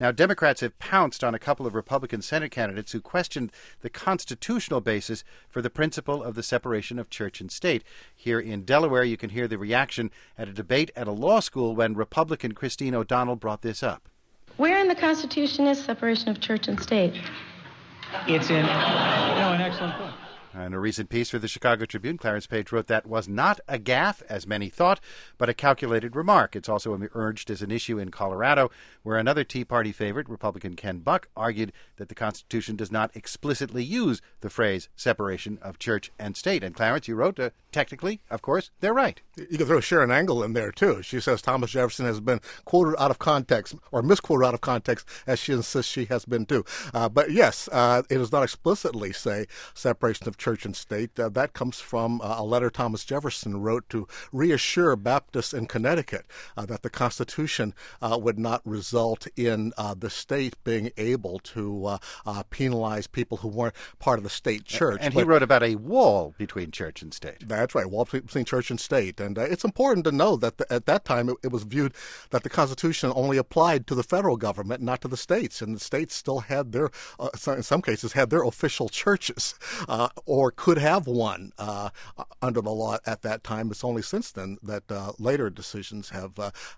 Now, Democrats have pounced on a couple of Republican Senate candidates who questioned the constitutional basis for the principle of the separation of church and state. Here in Delaware, you can hear the reaction at a debate at a law school when Republican Christine O'Donnell brought this up. Where in the Constitution is separation of church and state? It's in, an excellent point. In a recent piece for the Chicago Tribune, Clarence Page wrote that was not a gaffe, as many thought, but a calculated remark. It's also emerged as an issue in Colorado, where another Tea Party favorite, Republican Ken Buck, argued that the Constitution does not explicitly use the phrase separation of church and state. And Clarence, you wrote, technically, of course, they're right. You can throw Sharon Angle in there, too. She says Thomas Jefferson has been quoted out of context, or misquoted out of context, as she insists she has been, too. But yes, it does not explicitly say separation of church and state. That comes from a letter Thomas Jefferson wrote to reassure Baptists in Connecticut that the Constitution would not result in the state being able to penalize people who weren't part of the state church. And he wrote about a wall between church and state. That's right, wall between church and state. And it's important to know that at that time it was viewed that the Constitution only applied to the federal government, not to the states. And the states still had their, in some cases, had their official churches, or could have one under the law at that time. It's only since then that later decisions have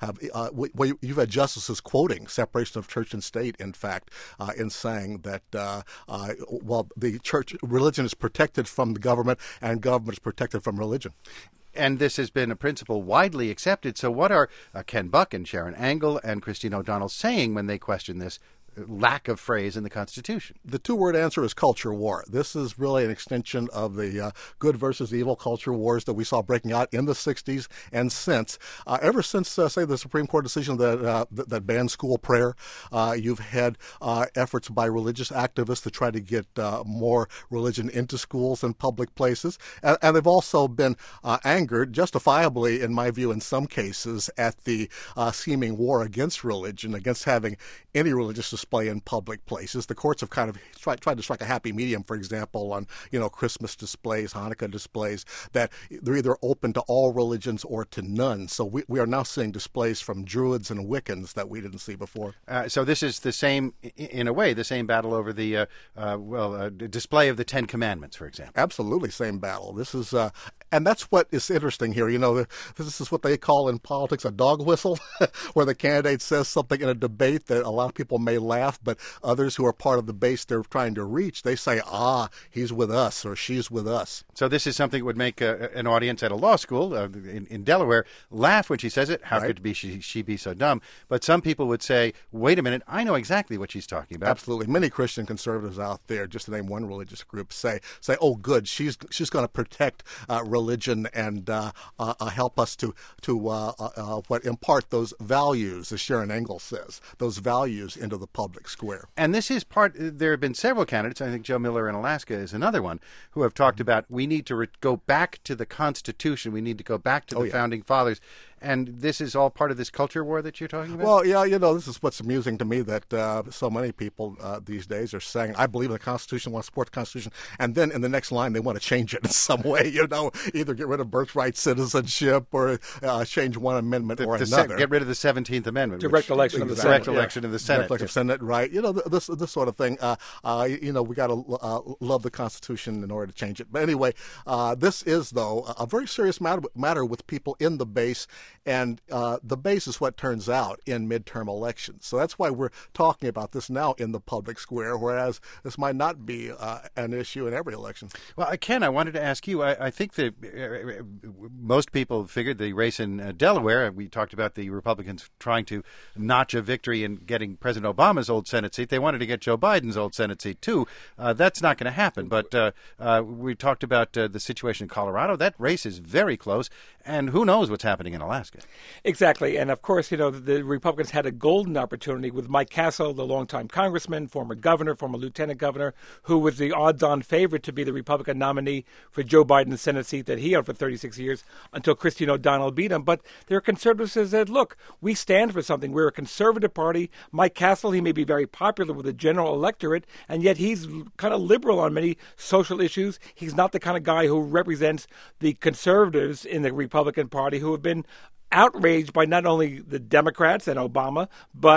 you've had justices quoting separation of church and state, in fact, in saying that while the church religion is protected from the government and government is protected from religion. And this has been a principle widely accepted. So what are Ken Buck and Sharon Angle and Christine O'Donnell saying when they question this lack of phrase in the Constitution? The two-word answer is culture war. This is really an extension of the good versus evil culture wars that we saw breaking out in the 60s and since. Ever since, say, the Supreme Court decision that banned school prayer, you've had efforts by religious activists to try to get more religion into schools and public places. And they've also been angered, justifiably, in my view, in some cases, at the seeming war against religion, against having any religious display in public places. The courts have kind of tried to strike a happy medium, for example, on Christmas displays, Hanukkah displays, that they're either open to all religions or to none. So we are now seeing displays from Druids and Wiccans that we didn't see before. So this is the same, in a way, the same battle over the display of the Ten Commandments, for example. Absolutely, same battle. This is, and that's what is interesting here. This is what they call in politics a dog whistle, where the candidate says something in a debate that a lot of people may laugh, but others who are part of the base they're trying to reach, they say, he's with us or she's with us. So this is something that would make an audience at a law school in Delaware laugh when she says it. How could she be so dumb? But some people would say, wait a minute, I know exactly what she's talking about. Absolutely. Many Christian conservatives out there, just to name one religious group, say, oh, good, she's going to protect religion and help us to impart those values, as Sharon Angle says, those values into the public square. And this is there have been several candidates, I think Joe Miller in Alaska is another one, who have talked about we need to go back to the Constitution, we need to go back to the Founding Fathers. And this is all part of this culture war that you're talking about? Well, yeah, this is what's amusing to me, that so many people these days are saying, I believe in the Constitution, want to support the Constitution, and then in the next line they want to change it in some way, either get rid of birthright citizenship or change one amendment or another. Get rid of the 17th Amendment. Direct election of the Senate. Direct election of the Senate. Direct election of the Senate, right. This sort of thing. We got to love the Constitution in order to change it. But anyway, this is, though, a very serious matter with people in the base. And the base is what turns out in midterm elections. So that's why we're talking about this now in the public square, whereas this might not be an issue in every election. Well, Ken, I wanted to ask you, I think that most people figured the race in Delaware, we talked about the Republicans trying to notch a victory in getting President Obama's old Senate seat. They wanted to get Joe Biden's old Senate seat, too. That's not going to happen. But we talked about the situation in Colorado. That race is very close, and who knows what's happening in Alaska. Exactly. And, of course, the Republicans had a golden opportunity with Mike Castle, the longtime congressman, former governor, former lieutenant governor, who was the odds-on favorite to be the Republican nominee for Joe Biden's Senate seat that he held for 36 years until Christine O'Donnell beat him. But there are conservatives who said, look, we stand for something. We're a conservative party. Mike Castle, he may be very popular with the general electorate, and yet he's kind of liberal on many social issues. He's not the kind of guy who represents the conservatives in the Republican Party who have been outraged by not only the Democrats and Obama, but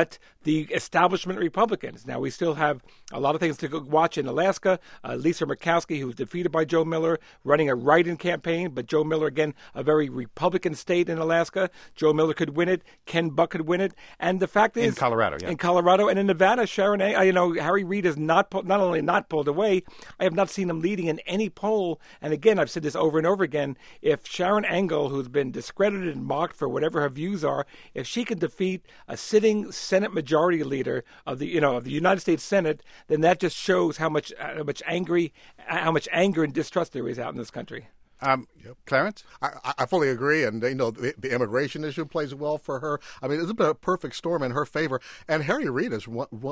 the establishment Republicans. Now, we still have a lot of things to go watch in Alaska. Lisa Murkowski, who was defeated by Joe Miller, running a write-in campaign, but Joe Miller, again, a very Republican state in Alaska. Joe Miller could win it. Ken Buck could win it. And the fact is... In Colorado, yeah. In Colorado and in Nevada, Harry Reid has not only not pulled away, I have not seen him leading in any poll. And again, I've said this over and over again, if Sharon Engel, who's been discredited and mocked for whatever her views are, if she can defeat a sitting Senate Majority Leader of the United States Senate, then that just shows how much anger and distrust there is out in this country. Clarence? I fully agree, and the immigration issue plays well for her. I mean, it's been a perfect storm in her favor. And Harry Reid has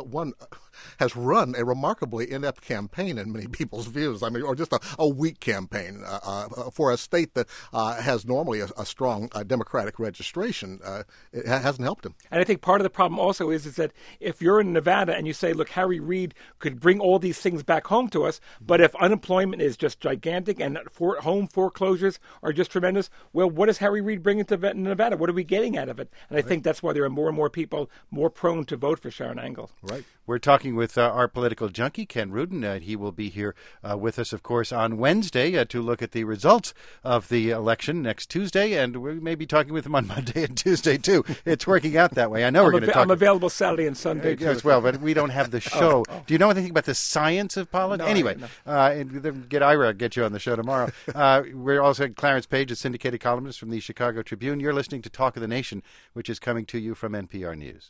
run a remarkably inept campaign in many people's views. I mean, or just a weak campaign for a state that has normally a strong Democratic registration. It hasn't helped him. And I think part of the problem also is that if you're in Nevada and you say, look, Harry Reid could bring all these things back home to us, but if unemployment is just gigantic and home foreclosures are just tremendous, well, what does Harry Reid bring into Nevada? What are we getting out of it? And I think that's why there are more and more people more prone to vote for Sharon Engel. Right. We're talking with our political junkie, Ken Rudin. He will be here with us, of course, on Wednesday to look at the results of the election next Tuesday, and we may be talking with him on Monday and Tuesday, too. It's working out that way. I know we're going to talk. I'm available Saturday and Sunday, too. As well, but we don't have the show. Do you know anything about the science of politics? No, anyway, get Ira, get you on the show tomorrow. We're also Clarence Page, a syndicated columnist from the Chicago Tribune. You're listening to Talk of the Nation, which is coming to you from NPR News.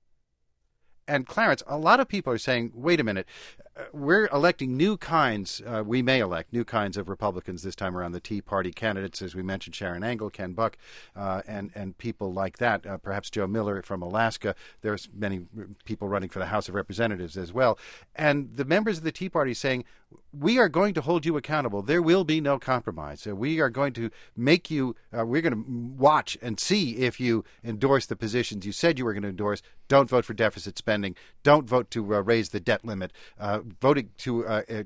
And Clarence, a lot of people are saying, wait a minute, we're electing new kinds, we may elect new kinds of Republicans this time around, the Tea Party candidates, as we mentioned, Sharon Engel, Ken Buck, and people like that, perhaps Joe Miller from Alaska. There's many people running for the House of Representatives as well. And the members of the Tea Party saying, we are going to hold you accountable. There will be no compromise. We are going to make you, we're going to watch and see if you endorse the positions you said you were going to endorse. Don't vote for deficit spending. Don't vote to raise the debt limit. Voting to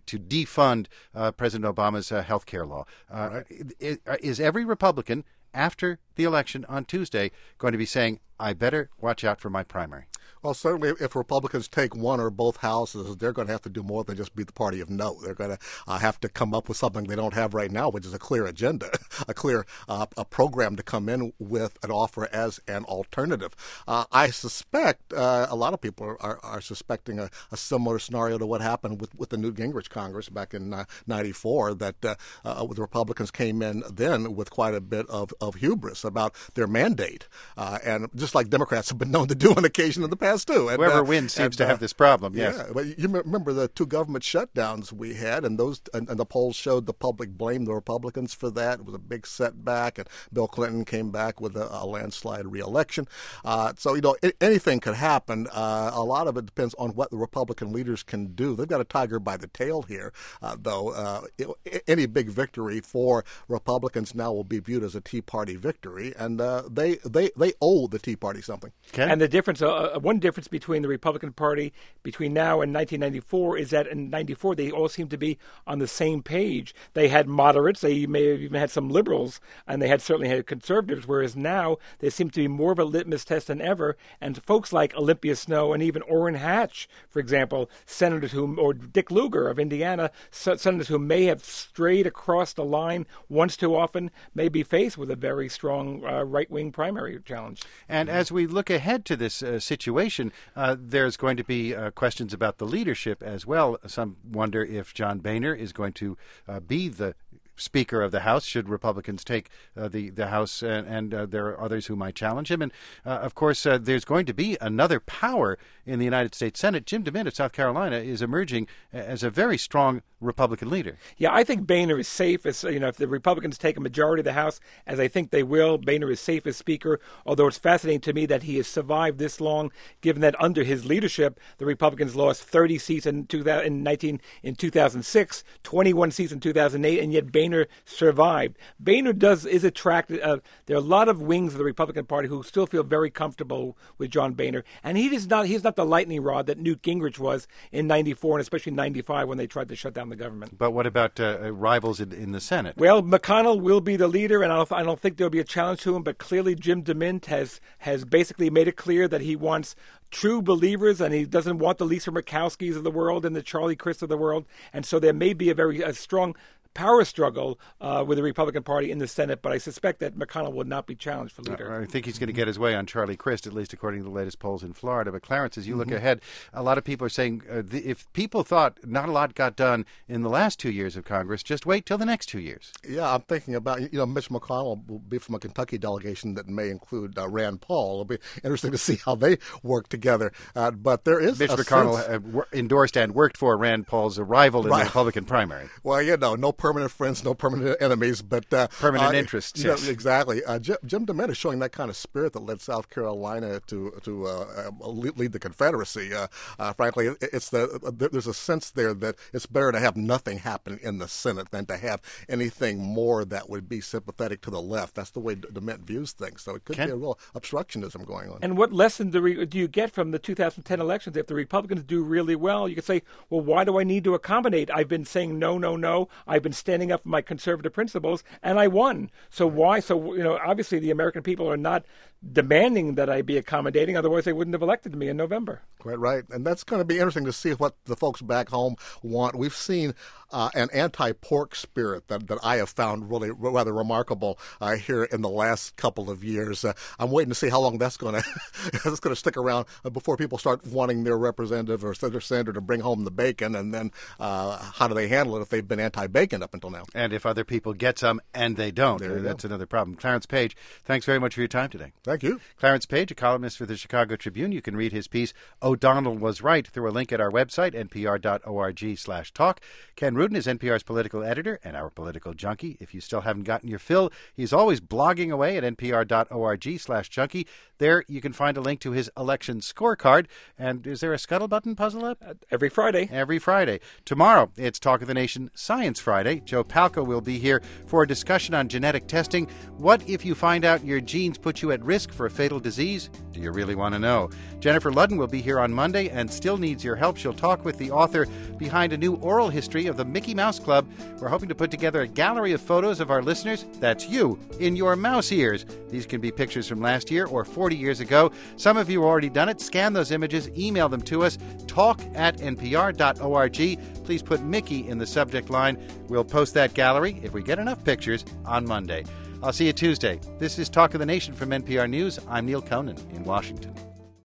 defund President Obama's health care law. Right. Is every Republican after the election on Tuesday going to be saying, I better watch out for my primary? Well, certainly if Republicans take one or both houses, they're going to have to do more than just be the party of no. They're going to have to come up with something they don't have right now, which is a clear agenda, a clear a program to come in with and offer as an alternative. I suspect a lot of people are suspecting a similar scenario to what happened with the Newt Gingrich Congress back in '94, that the Republicans came in then with quite a bit of hubris about their mandate. And just like Democrats have been known to do on occasion in the past, too. And, whoever wins seems to have this problem, yes. Yeah, but you remember the two government shutdowns we had, and the polls showed the public blamed the Republicans for that. It was a big setback, and Bill Clinton came back with a landslide re-election. So, anything could happen. A lot of it depends on what the Republican leaders can do. They've got a tiger by the tail here, though. Any big victory for Republicans now will be viewed as a Tea Party victory, and they owe the Tea Party something. Okay. And the difference, one difference between the Republican Party between now and 1994 is that in 94 they all seem to be on the same page. They had moderates, they may have even had some liberals, and they certainly had conservatives, whereas now they seem to be more of a litmus test than ever. And folks like Olympia Snowe and even Orrin Hatch, for example, senators or Dick Lugar of Indiana, senators who may have strayed across the line once too often, may be faced with a very strong right-wing primary challenge. And as we look ahead to this situation, there's going to be questions about the leadership as well. Some wonder if John Boehner is going to be the Speaker of the House, should Republicans take the House, and there are others who might challenge him. And, of course, there's going to be another power in the United States Senate. Jim DeMint of South Carolina is emerging as a very strong Republican leader. Yeah, I think Boehner is safe. If the Republicans take a majority of the House, as I think they will, Boehner is safe as Speaker, although it's fascinating to me that he has survived this long, given that under his leadership, the Republicans lost 30 seats in 2006, 21 seats in 2008, and yet Boehner Boehner survived. Boehner is attracted. There are a lot of wings of the Republican Party who still feel very comfortable with John Boehner, and he's not the lightning rod that Newt Gingrich was in '94 and especially '95 when they tried to shut down the government. But what about rivals in the Senate? Well, McConnell will be the leader, and I don't think there'll be a challenge to him. But clearly, Jim DeMint has basically made it clear that he wants true believers, and he doesn't want the Lisa Murkowskis of the world and the Charlie Crist of the world. And so there may be a strong power struggle with the Republican Party in the Senate, but I suspect that McConnell will not be challenged for leader. I think he's going to get his way on Charlie Crist, at least according to the latest polls in Florida. But Clarence, as you look ahead, a lot of people are saying if people thought not a lot got done in the last 2 years of Congress, just wait till the next 2 years. Yeah, I'm thinking about, Mitch McConnell will be from a Kentucky delegation that may include Rand Paul. It'll be interesting to see how they work together. But there is Mitch McConnell endorsed and worked for Rand Paul's rival in the Republican primary. Well, no permanent friends, no permanent enemies, but permanent interests. Yes. Exactly. Jim DeMint is showing that kind of spirit that led South Carolina to lead the Confederacy. Frankly, there's a sense there that it's better to have nothing happen in the Senate than to have anything more that would be sympathetic to the left. That's the way DeMint views things. So it could be a real obstructionism going on. And what lesson do you get from the 2010 elections? If the Republicans do really well, you could say, well, why do I need to accommodate? I've been saying no, no, no. I've been standing up for my conservative principles, and I won. So why? So, obviously the American people are not demanding that I be accommodating. Otherwise, they wouldn't have elected me in November. Quite right. And that's going to be interesting to see what the folks back home want. We've seen an anti-pork spirit that I have found really rather remarkable here in the last couple of years. I'm waiting to see how long that's going to stick around before people start wanting their representative or their senator to bring home the bacon. And then how do they handle it if they've been anti-bacon up until now? And if other people get some and they don't, that's another problem. Clarence Page, thanks very much for your time today. Thank you. Clarence Page, a columnist for the Chicago Tribune. You can read his piece, O'Donnell Was Right, through a link at our website, npr.org/talk. Ken Rudin is NPR's political editor and our political junkie. If you still haven't gotten your fill, he's always blogging away at npr.org/junkie. There you can find a link to his election scorecard. And is there a Scuttlebutton puzzle up? Every Friday. Every Friday. Tomorrow, it's Talk of the Nation Science Friday. Joe Palca will be here for a discussion on genetic testing. What if you find out your genes put you at risk for a fatal disease? Do you really want to know? Jennifer Ludden will be here on Monday and still needs your help. She'll talk with the author behind a new oral history of the Mickey Mouse Club. We're hoping to put together a gallery of photos of our listeners. That's you in your mouse ears. These can be pictures from last year or 40 years ago. Some of you have already done it. Scan those images, email them to us, talk@npr.org. Please put Mickey in the subject line. We'll post that gallery, if we get enough pictures, on Monday. I'll see you Tuesday. This is Talk of the Nation from NPR News. I'm Neil Conan in Washington.